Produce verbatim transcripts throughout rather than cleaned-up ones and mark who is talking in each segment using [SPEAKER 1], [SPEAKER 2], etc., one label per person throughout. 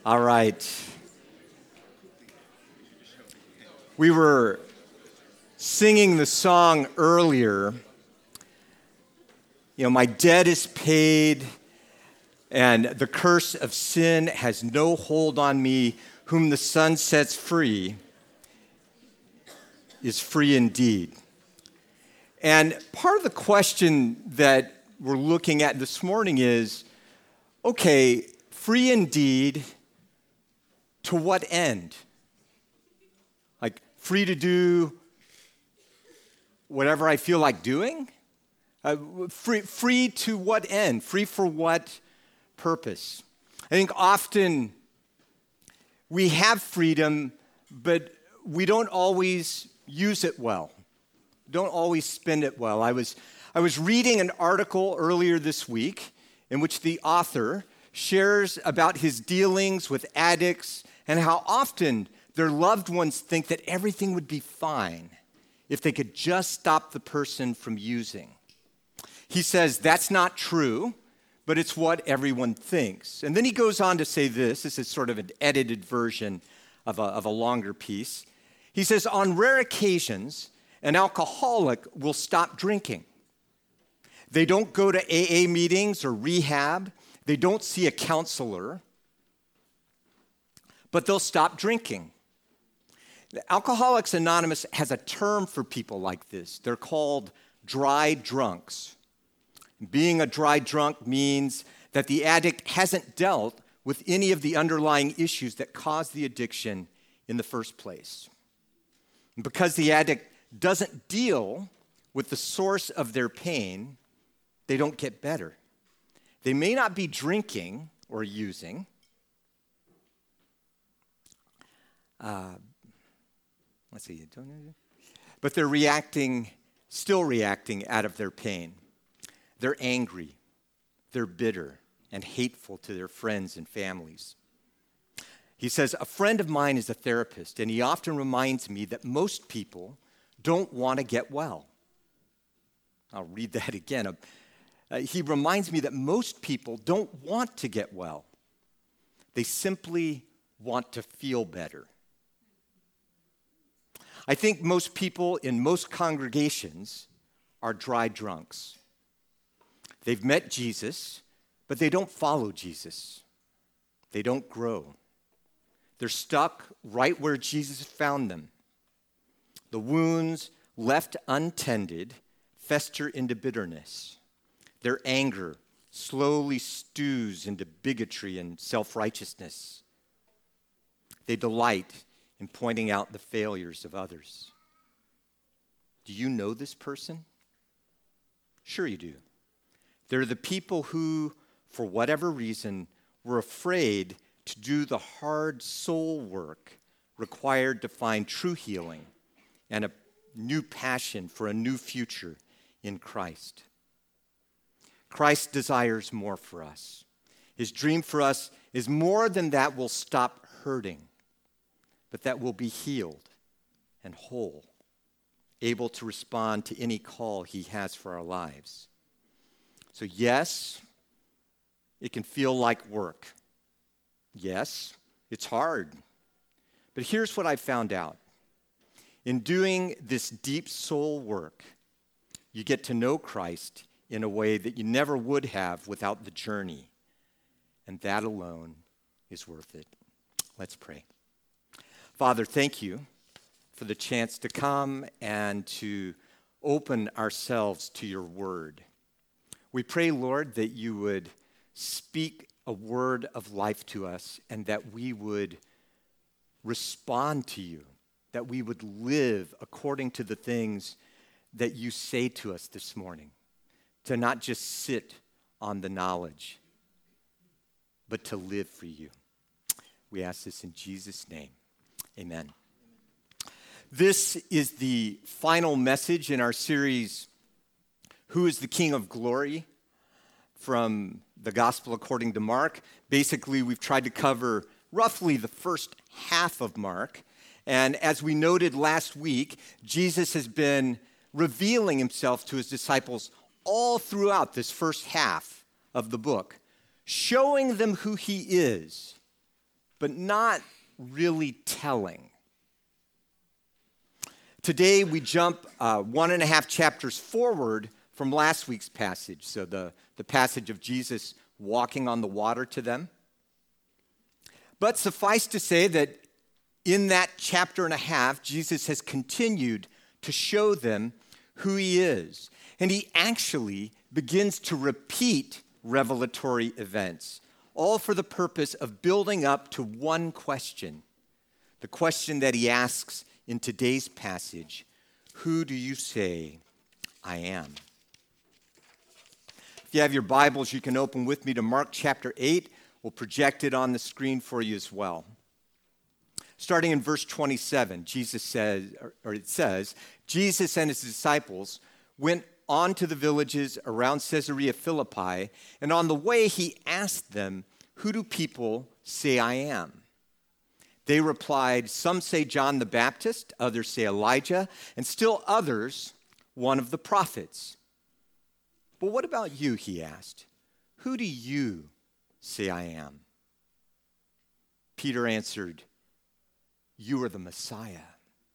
[SPEAKER 1] All right. We were singing the song earlier. You know, my debt is paid, and the curse of sin has no hold on me. Whom the Son sets free is free indeed. And part of the question that we're looking at this morning is, okay, free indeed, to what end? Like, free to do whatever I feel like doing? Uh, free, free to what end? Free for what purpose? I think often we have freedom, but we don't always use it well. Don't always spend it well. I was, I was reading an article earlier this week in which the author shares about his dealings with addicts and how often their loved ones think that everything would be fine if they could just stop the person from using. He says that's not true, but it's what everyone thinks. And then he goes on to say this. This is sort of an edited version of a, of a longer piece. He says, on rare occasions, an alcoholic will stop drinking. They don't go to A A meetings or rehab. They don't see a counselor, but they'll stop drinking. Alcoholics Anonymous has a term for people like this. They're called dry drunks. Being a dry drunk means that the addict hasn't dealt with any of the underlying issues that caused the addiction in the first place. And because the addict doesn't deal with the source of their pain, they don't get better. They may not be drinking or using, uh, let's see, but they're reacting, still reacting out of their pain. They're angry, they're bitter, and hateful to their friends and families. He says, a friend of mine is a therapist, and he often reminds me that most people don't want to get well. I'll read that again. Uh, he reminds me that most people don't want to get well. They simply want to feel better. I think most people in most congregations are dry drunks. They've met Jesus, but they don't follow Jesus. They don't grow. They're stuck right where Jesus found them. The wounds left untended fester into bitterness. Their anger slowly stews into bigotry and self-righteousness. They delight in pointing out the failures of others. Do you know this person? Sure you do. They're the people who, for whatever reason, were afraid to do the hard soul work required to find true healing and a new passion for a new future in Christ. Christ desires more for us. His dream for us is more than that we'll stop hurting, but that we'll be healed and whole, able to respond to any call he has for our lives. So yes, it can feel like work. Yes, it's hard. But here's what I found out. In doing this deep soul work, you get to know Christ in a way that you never would have without the journey. And that alone is worth it. Let's pray. Father, thank you for the chance to come and to open ourselves to your word. We pray, Lord, that you would speak a word of life to us and that we would respond to you, that we would live according to the things that you say to us this morning, to not just sit on the knowledge, but to live for you. We ask this in Jesus' name. Amen. This is the final message in our series, Who is the King of Glory? From the Gospel according to Mark. Basically, we've tried to cover roughly the first half of Mark. And as we noted last week, Jesus has been revealing himself to his disciples all throughout this first half of the book, showing them who he is, but not really telling. Today we jump uh, one and a half chapters forward from last week's passage, so the, the passage of Jesus walking on the water to them. But suffice to say that in that chapter and a half, Jesus has continued to show them who he is. And he actually begins to repeat revelatory events, all for the purpose of building up to one question, the question that he asks in today's passage: who do you say I am? If you have your Bibles, you can open with me to Mark chapter eight. We'll project it on the screen for you as well. Starting in verse twenty-seven, Jesus says, or it says, Jesus and his disciples went on to the villages around Caesarea Philippi, and on the way he asked them, "Who do people say I am?" They replied, "Some say John the Baptist, others say Elijah, and still others, one of the prophets." "But what about you?" he asked. "Who do you say I am?" Peter answered, "You are the Messiah."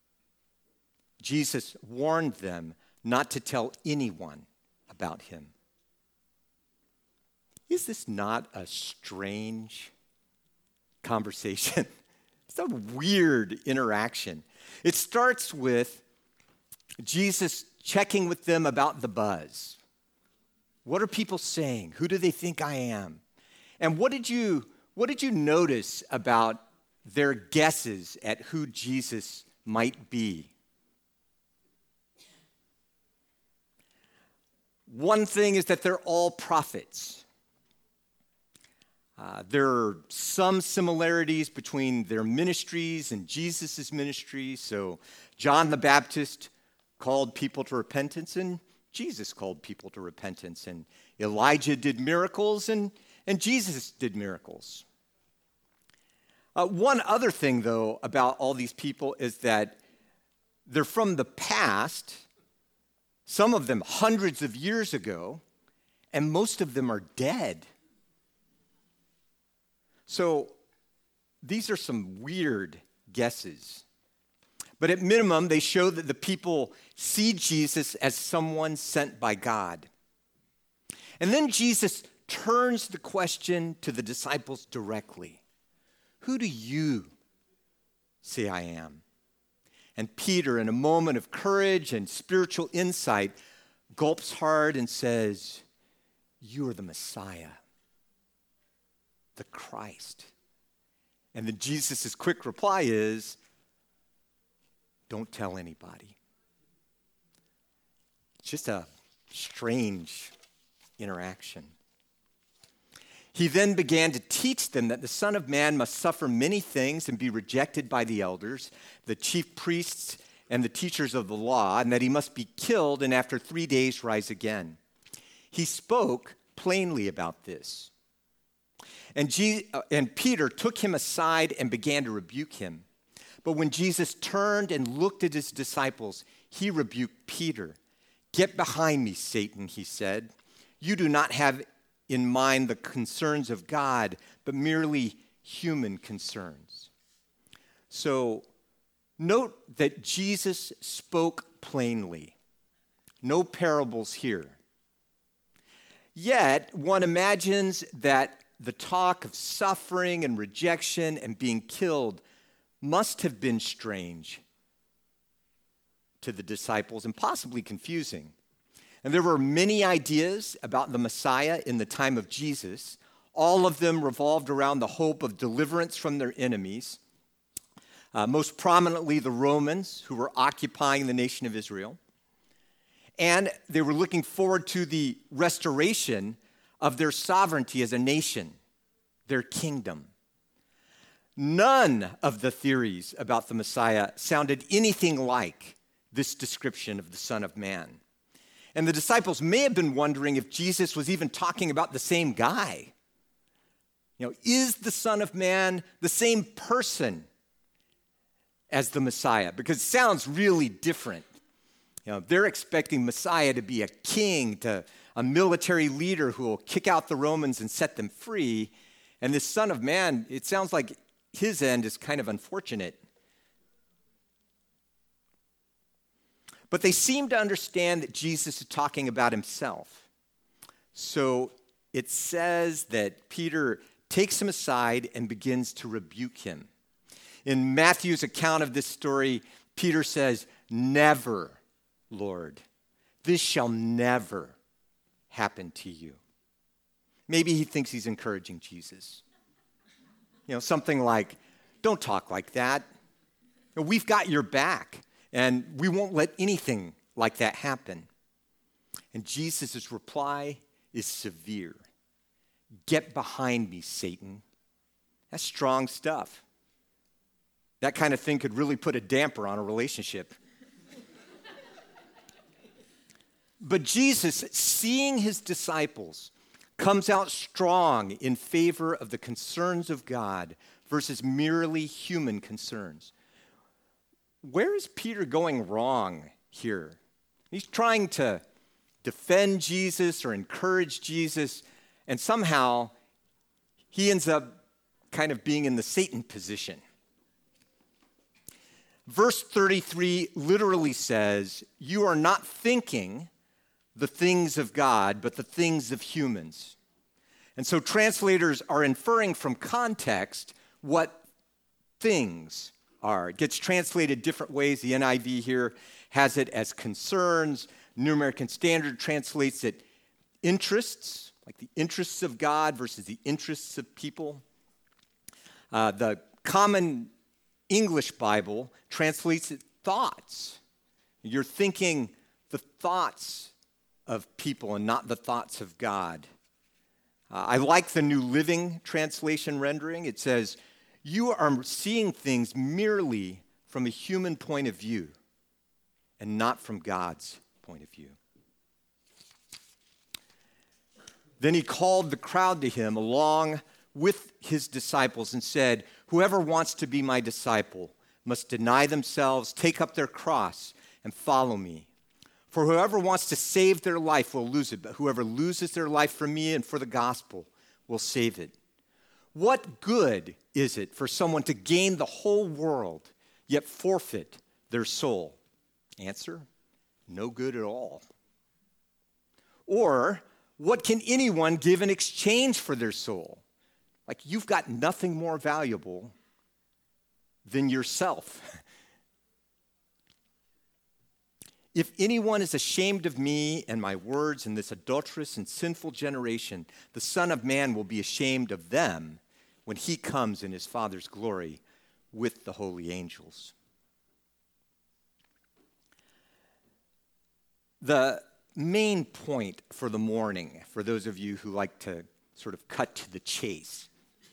[SPEAKER 1] Jesus warned them not to tell anyone about him. Is this not a strange conversation? It's a weird interaction. It starts with Jesus checking with them about the buzz. What are people saying? Who do they think I am? And what did you, what did you notice about their guesses at who Jesus might be? One thing is that they're all prophets. Uh, there are some similarities between their ministries and Jesus' ministry. So John the Baptist called people to repentance, and Jesus called people to repentance. And Elijah did miracles, and, and Jesus did miracles. Uh, one other thing, though, about all these people is that they're from the past, some of them hundreds of years ago, and most of them are dead. So these are some weird guesses. But at minimum, they show that the people see Jesus as someone sent by God. And then Jesus turns the question to the disciples directly. Who do you say I am? And Peter, in a moment of courage and spiritual insight, gulps hard and says, "You are the Messiah, the Christ." And then Jesus' quick reply is, "Don't tell anybody." It's just a strange interaction. He then began to teach them that the Son of Man must suffer many things and be rejected by the elders, the chief priests, and the teachers of the law, and that he must be killed and after three days rise again. He spoke plainly about this. And, Je- and Peter took him aside and began to rebuke him. But when Jesus turned and looked at his disciples, he rebuked Peter. "Get behind me, Satan," he said. "You do not have in mind the concerns of God, but merely human concerns." So note that Jesus spoke plainly. No parables here. Yet one imagines that the talk of suffering and rejection and being killed must have been strange to the disciples and possibly confusing. And there were many ideas about the Messiah in the time of Jesus. All of them revolved around the hope of deliverance from their enemies, uh, most prominently the Romans, who were occupying the nation of Israel. And they were looking forward to the restoration of their sovereignty as a nation, their kingdom. None of the theories about the Messiah sounded anything like this description of the Son of Man. And the disciples may have been wondering if Jesus was even talking about the same guy. You know, is the Son of Man the same person as the Messiah? Because it sounds really different. You know, they're expecting Messiah to be a king, to a military leader who will kick out the Romans and set them free. And this Son of Man, it sounds like his end is kind of unfortunate. But they seem to understand that Jesus is talking about himself. So it says that Peter takes him aside and begins to rebuke him. In Matthew's account of this story, Peter says, "Never, Lord, this shall never happen to you." Maybe he thinks he's encouraging Jesus. You know, something like, "Don't talk like that. We've got your back, and we won't let anything like that happen." And Jesus' reply is severe. "Get behind me, Satan." That's strong stuff. That kind of thing could really put a damper on a relationship. But Jesus, seeing his disciples, comes out strong in favor of the concerns of God versus merely human concerns. Where is Peter going wrong here? He's trying to defend Jesus or encourage Jesus, and somehow he ends up kind of being in the Satan position. Verse thirty-three literally says, "You are not thinking the things of God, but the things of humans." And so translators are inferring from context what things are. It gets translated different ways. The N I V here has it as concerns. New American Standard translates it interests, like the interests of God versus the interests of people. Uh, the Common English Bible translates it thoughts. You're thinking the thoughts of people and not the thoughts of God. Uh, I like the New Living Translation rendering. It says, "You are seeing things merely from a human point of view and not from God's point of view." Then he called the crowd to him along with his disciples and said, "Whoever wants to be my disciple must deny themselves, take up their cross, and follow me. For whoever wants to save their life will lose it, but whoever loses their life for me and for the gospel will save it. What good is it for someone to gain the whole world, yet forfeit their soul?" Answer, no good at all. Or, what can anyone give in exchange for their soul? Like, you've got nothing more valuable than yourself. "If anyone is ashamed of me and my words in this adulterous and sinful generation, the Son of Man will be ashamed of them when he comes in his Father's glory with the holy angels." The main point for the morning, for those of you who like to sort of cut to the chase,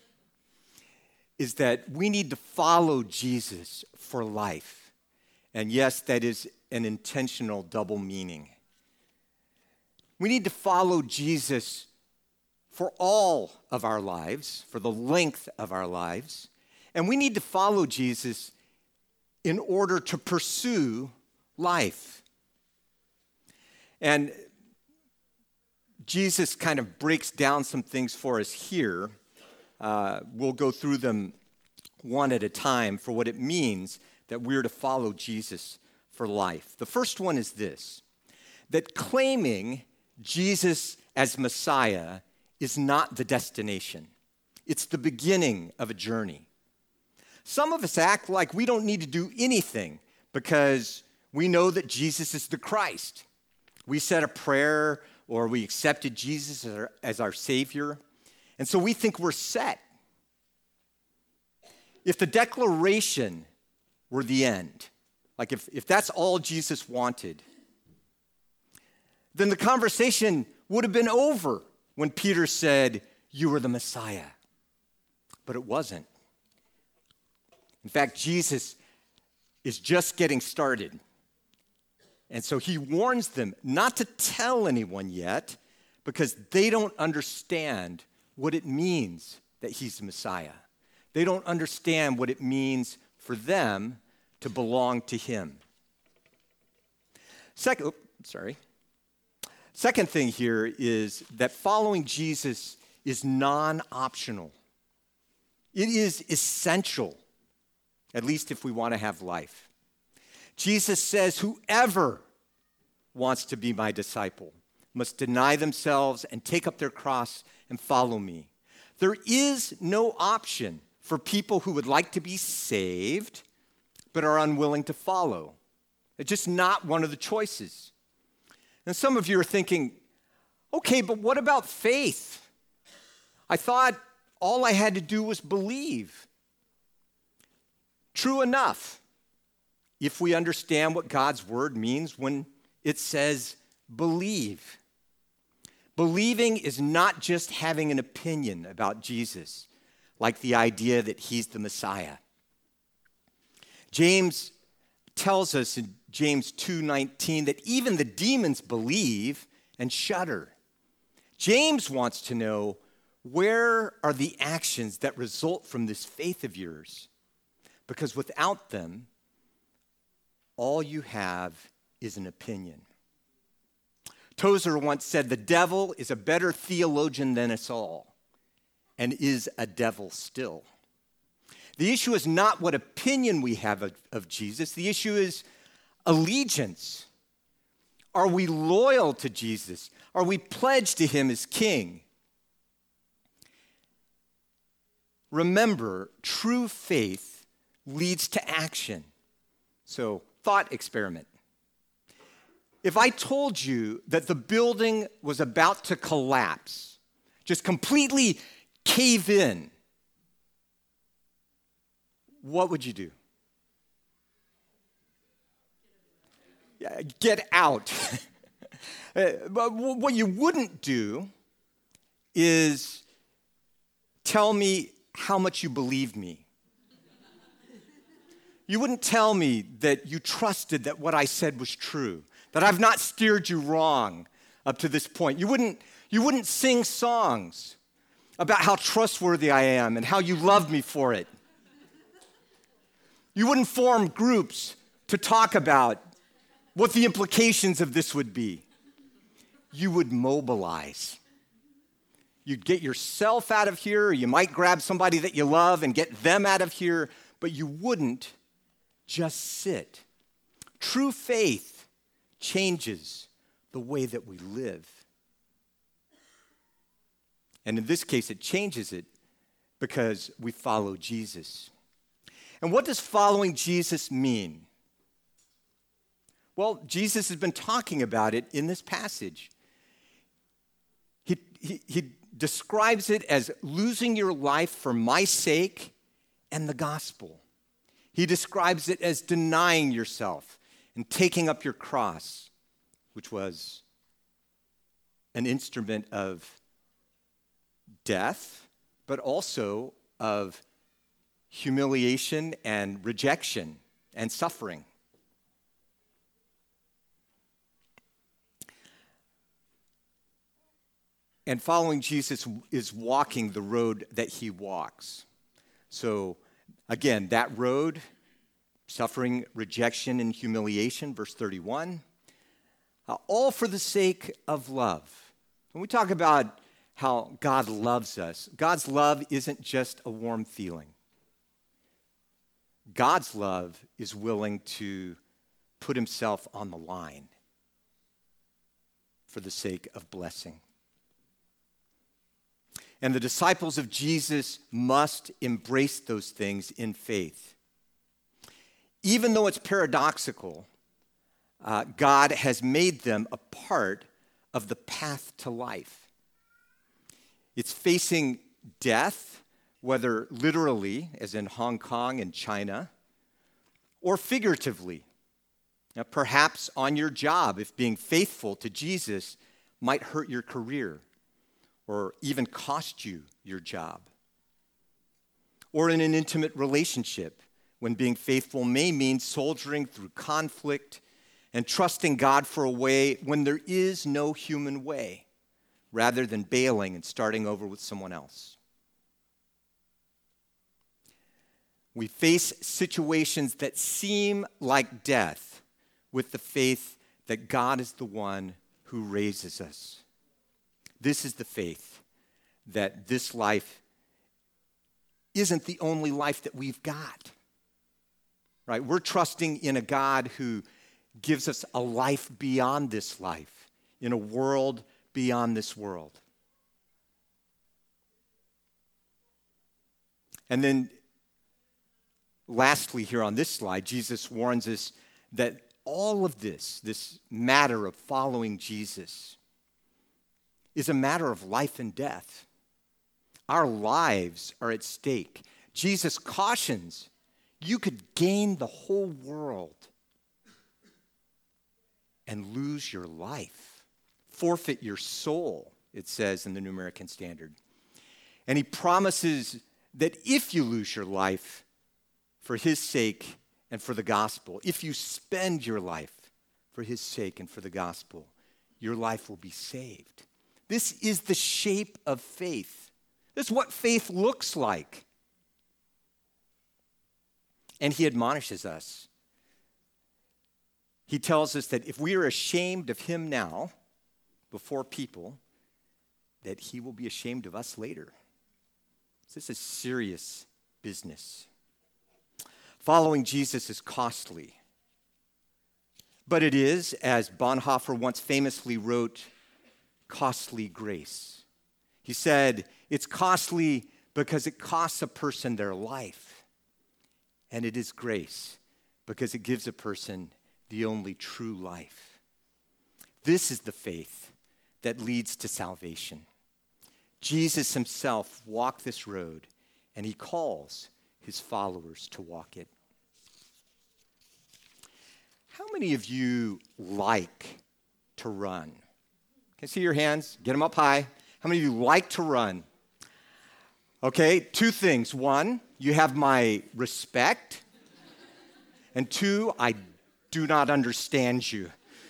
[SPEAKER 1] is that we need to follow Jesus for life. And yes, that is an intentional double meaning. We need to follow Jesus for all of our lives, for the length of our lives. And we need to follow Jesus in order to pursue life. And Jesus kind of breaks down some things for us here. Uh, we'll go through them one at a time for what it means that we're to follow Jesus for life. The first one is this, that claiming Jesus as Messiah is not the destination. It's the beginning of a journey. Some of us act like we don't need to do anything because we know that Jesus is the Christ. We said a prayer or we accepted Jesus as our, as our Savior, and so we think we're set. If the declaration were the end, like if, if that's all Jesus wanted, then the conversation would have been over when Peter said, "You are the Messiah." But it wasn't. In fact, Jesus is just getting started. And so he warns them not to tell anyone yet because they don't understand what it means that he's the Messiah. They don't understand what it means for them to belong to him. Second, oh, sorry. Second thing here is that following Jesus is non-optional. It is essential, at least if we want to have life. Jesus says, whoever wants to be my disciple must deny themselves and take up their cross and follow me. There is no option for people who would like to be saved but are unwilling to follow. It's just not one of the choices. And some of you are thinking, okay, but what about faith? I thought all I had to do was believe. True enough, if we understand what God's word means when it says believe. Believing is not just having an opinion about Jesus, like the idea that he's the Messiah. James tells us in James two nineteen that even the demons believe and shudder. James wants to know, where are the actions that result from this faith of yours? Because without them, all you have is an opinion. Tozer once said, the devil is a better theologian than us all, and is a devil still. The issue is not what opinion we have of, of Jesus. The issue is allegiance. Are we loyal to Jesus? Are we pledged to him as king? Remember, true faith leads to action. So, thought experiment. If I told you that the building was about to collapse, just completely cave in, what would you do? Yeah, get out. But what you wouldn't do is tell me how much you believe me. You wouldn't tell me that you trusted that what I said was true, that I've not steered you wrong up to this point. You wouldn't, you wouldn't sing songs about how trustworthy I am and how you love me for it. You wouldn't form groups to talk about what the implications of this would be. You would mobilize. You'd get yourself out of here, or you might grab somebody that you love and get them out of here, but you wouldn't just sit. True faith changes the way that we live. And in this case, it changes it because we follow Jesus. And what does following Jesus mean? Well, Jesus has been talking about it in this passage. He, he, he describes it as losing your life for my sake and the gospel. He describes it as denying yourself and taking up your cross, which was an instrument of death, but also of humiliation and rejection and suffering. And following Jesus is walking the road that he walks. So again, that road, suffering, rejection, and humiliation, verse thirty-one, uh, all for the sake of love. When we talk about how God loves us, God's love isn't just a warm feeling. God's love is willing to put himself on the line for the sake of blessing. And the disciples of Jesus must embrace those things in faith. Even though it's paradoxical, uh, God has made them a part of the path to life. It's facing death, whether literally, as in Hong Kong and China, or figuratively. Now, perhaps on your job, if being faithful to Jesus might hurt your career or even cost you your job. Or in an intimate relationship, when being faithful may mean soldiering through conflict and trusting God for a way when there is no human way, rather than bailing and starting over with someone else. We face situations that seem like death with the faith that God is the one who raises us. This is the faith that this life isn't the only life that we've got. Right? We're trusting in a God who gives us a life beyond this life, in a world beyond this world. And then, lastly, here on this slide, Jesus warns us that all of this, this matter of following Jesus, is a matter of life and death. Our lives are at stake. Jesus cautions, you could gain the whole world and lose your life, forfeit your soul, it says in the New American Standard. And he promises that if you lose your life for his sake and for the gospel, if you spend your life for his sake and for the gospel, your life will be saved. This is the shape of faith. This is what faith looks like. And he admonishes us. He tells us that if we are ashamed of him now, before people, that he will be ashamed of us later. This is serious business. Following Jesus is costly. But it is, as Bonhoeffer once famously wrote, costly grace. He said, it's costly because it costs a person their life. And it is grace because it gives a person the only true life. This is the faith that leads to salvation. Jesus himself walked this road, and he calls his followers to walk it. How many of you like to run? Can I see your hands? Get them up high. How many of you like to run? Okay, two things. One, you have my respect. And two, I do not understand you.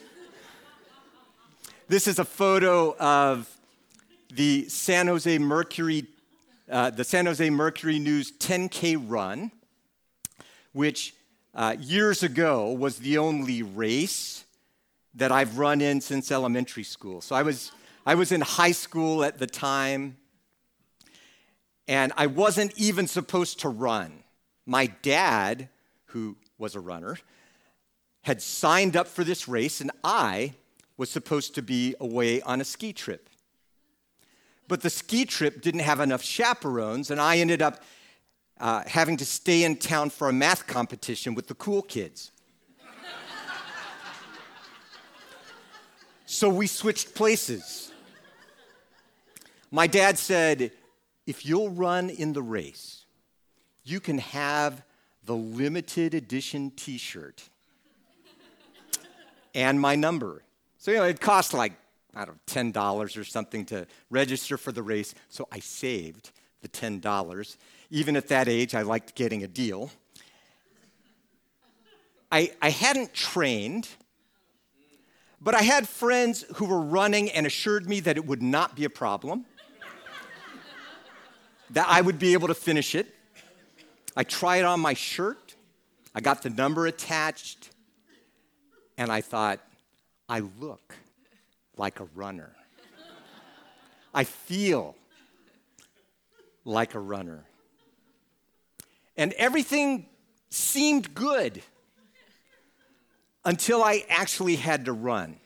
[SPEAKER 1] This is a photo of the San Jose Mercury, uh, the San Jose Mercury News ten K run, which uh, years ago was the only race that I've run in since elementary school. So I was I was in high school at the time, and I wasn't even supposed to run. My dad, who was a runner, had signed up for this race, and I was supposed to be away on a ski trip. But the ski trip didn't have enough chaperones, and I ended up uh, having to stay in town for a math competition with the cool kids. So we switched places. My dad said, if you'll run in the race, you can have the limited edition t-shirt and my number. So, you know, it cost like, I don't know, ten dollars or something to register for the race. So I saved the ten dollars. Even at that age, I liked getting a deal. I, I hadn't trained, but I had friends who were running and assured me that it would not be a problem, that I would be able to finish it. I tried on my shirt. I got the number attached. And I thought, I look like a runner. I feel like a runner. And everything seemed good until I actually had to run.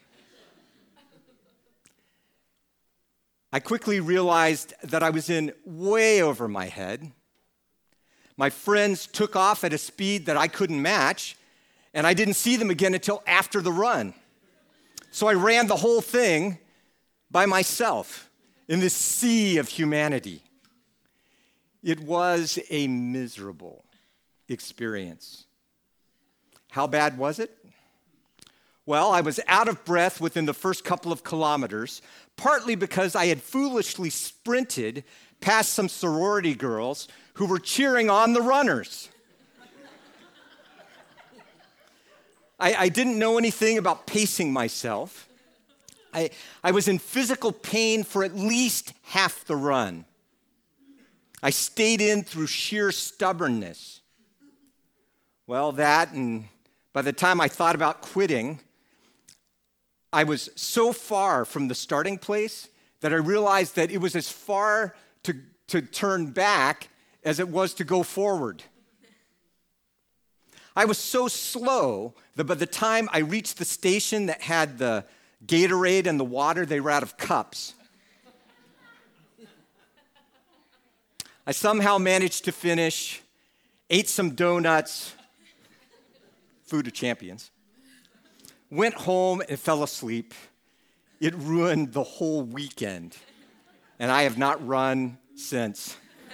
[SPEAKER 1] I quickly realized that I was in way over my head. My friends took off at a speed that I couldn't match, and I didn't see them again until after the run. So I ran the whole thing by myself in this sea of humanity. It was a miserable experience. How bad was it? Well, I was out of breath within the first couple of kilometers, partly because I had foolishly sprinted past some sorority girls who were cheering on the runners. I, I didn't know anything about pacing myself. I, I was in physical pain for at least half the run. I stayed in through sheer stubbornness. Well, that, and by the time I thought about quitting, I was so far from the starting place that I realized that it was as far to, to turn back as it was to go forward. I was so slow that by the time I reached the station that had the Gatorade and the water, they were out of cups. I somehow managed to finish, ate some donuts, food of champions, went home and fell asleep. It ruined the whole weekend, and I have not run since.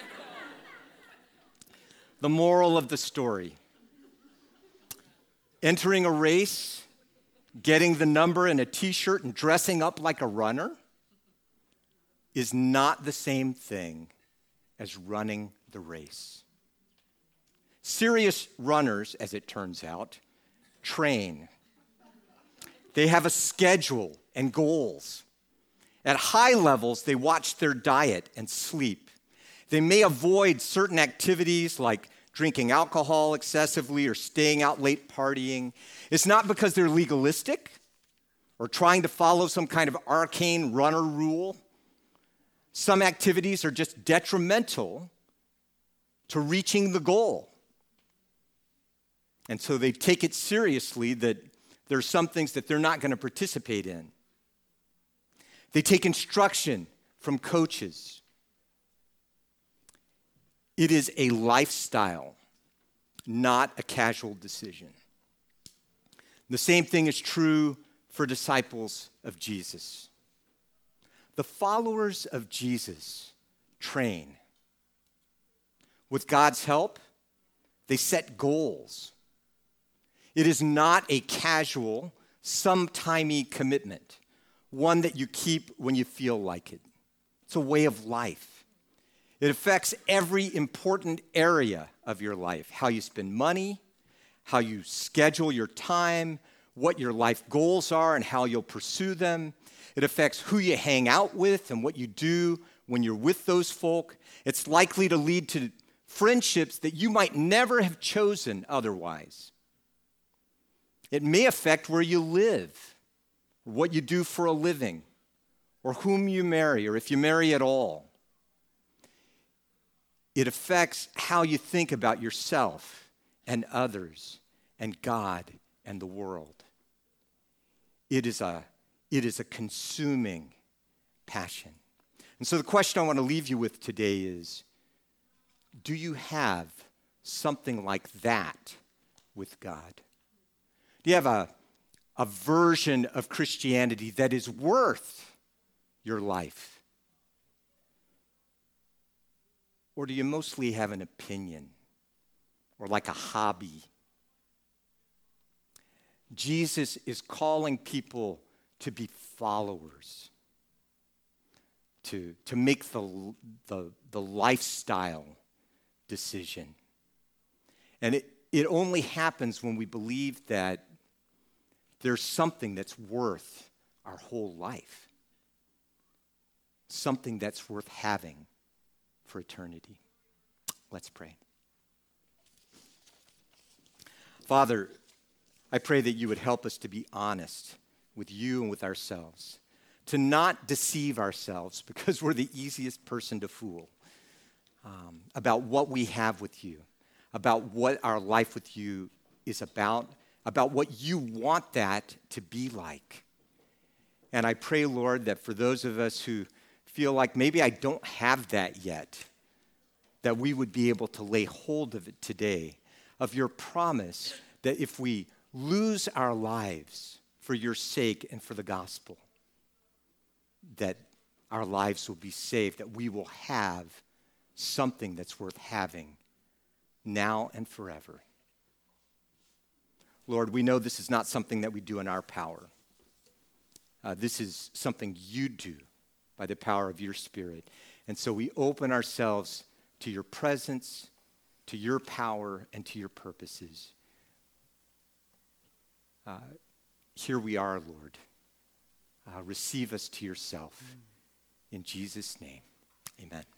[SPEAKER 1] The moral of the story: entering a race, getting the number in a t-shirt and dressing up like a runner is not the same thing as running the race. Serious runners, as it turns out, train. They have a schedule and goals. At high levels, they watch their diet and sleep. They may avoid certain activities like drinking alcohol excessively or staying out late partying. It's not because they're legalistic or trying to follow some kind of arcane runner rule. Some activities are just detrimental to reaching the goal. And so they take it seriously that there are some things that they're not going to participate in. They take instruction from coaches. It is a lifestyle, not a casual decision. The same thing is true for disciples of Jesus. The followers of Jesus train. With God's help, they set goals. It is not a casual, sometimey commitment, one that you keep when you feel like it. It's a way of life. It affects every important area of your life: how you spend money, how you schedule your time, what your life goals are and how you'll pursue them. It affects who you hang out with and what you do when you're with those folk. It's likely to lead to friendships that you might never have chosen otherwise. It may affect where you live, what you do for a living, or whom you marry, or if you marry at all. It affects how you think about yourself and others and God and the world. It is a, it is a consuming passion. And so the question I want to leave you with today is, do you have something like that with God? Do you have a, a version of Christianity that is worth your life? Or do you mostly have an opinion or like a hobby? Jesus is calling people to be followers, to, to make the, the, the lifestyle decision. And it, it only happens when we believe that there's something that's worth our whole life, something that's worth having for eternity. Let's pray. Father, I pray that you would help us to be honest with you and with ourselves, to not deceive ourselves because we're the easiest person to fool, um, about what we have with you, about what our life with you is about, about what you want that to be like. And I pray, Lord, that for those of us who feel like maybe I don't have that yet, that we would be able to lay hold of it today, of your promise that if we lose our lives for your sake and for the gospel, that our lives will be saved, that we will have something that's worth having now and forever. Lord, we know this is not something that we do in our power. Uh, this is something you do by the power of your Spirit. And so we open ourselves to your presence, to your power, and to your purposes. Uh, here we are, Lord. Uh, receive us to yourself. In Jesus' name, amen.